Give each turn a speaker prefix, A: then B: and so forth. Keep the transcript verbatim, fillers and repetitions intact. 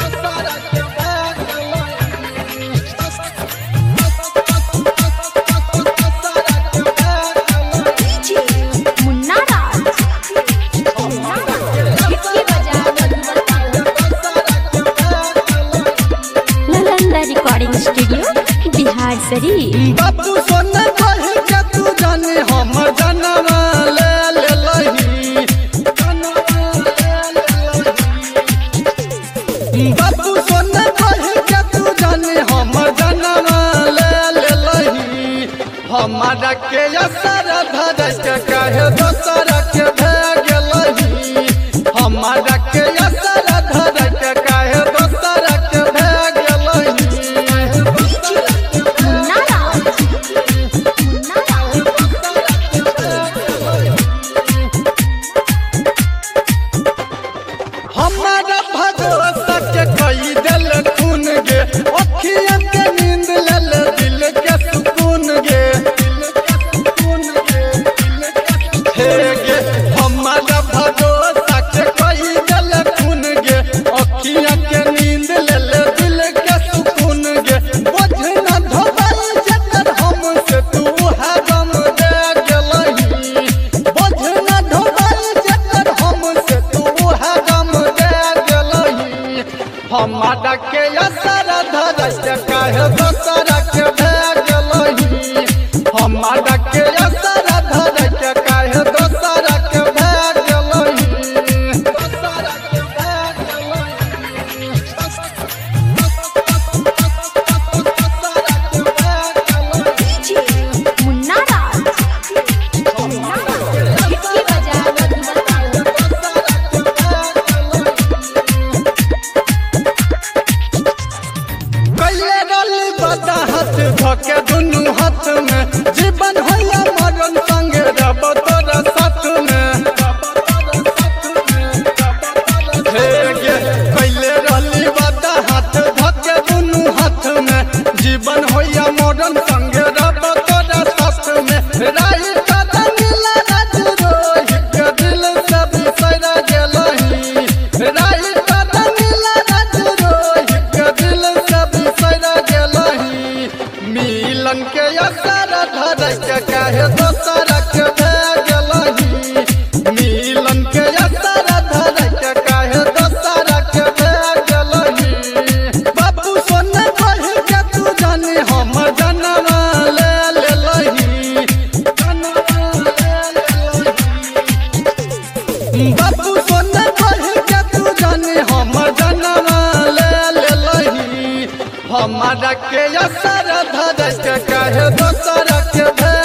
A: Recording studio Bihar Sharif.
B: बाबू सोना कहे के तू जाने हम जनवा ले ले लही बाबू सोना कहे के तू जाने हम जनवा ले ले लही हमारा के असर धर के कहे दोसर के भाग लही हमारा के असर धर के कहे दोसर के भाग लही हमारा भरोसा के कई दिल खून गे अखियां के नींद ले ले दिल के सुकून गे हे गे हमारा भरोसा के कई दिल खून गे अखियां के नींद ले ले दिल के सुकून गे बोझ न ढोबल जतर हमसे तू हरम दे गेलही बोझ न ढोबल जतर हमसे तू हरम दे गेलही हमारा के असर धर के कहे दोसर के भाग गेलही हमारा के असर धर के कहे दोसर के भाग गेलही दोसर के भाग गेलही
A: मुन्ना राज इसकी
B: कैले रली बता हाथ धके दुनू हाथ में जीवन होया मरण संगे रब तोरा साथ में हे गे कैले रली बता हाथ धके दुनू हाथ में जीवन होया मरण संगे रब तोरा साथ में राई का नीला राज रोहित के दिल से बिसर गेलही राई का नीला राज रोहित के दिल से बिसर गेलही मिलन के असर धर के कहे दोसर के भाग गेलही मिलन के असर धर के कहे दोसर के भाग गेलही बाबू सोना कहे के तू जाने हम जनवा ले ले लही बाबू सोना कहे के तू जाने हम जनवा ले ले लही हमारा के असर धर के कहे दोसर के भाग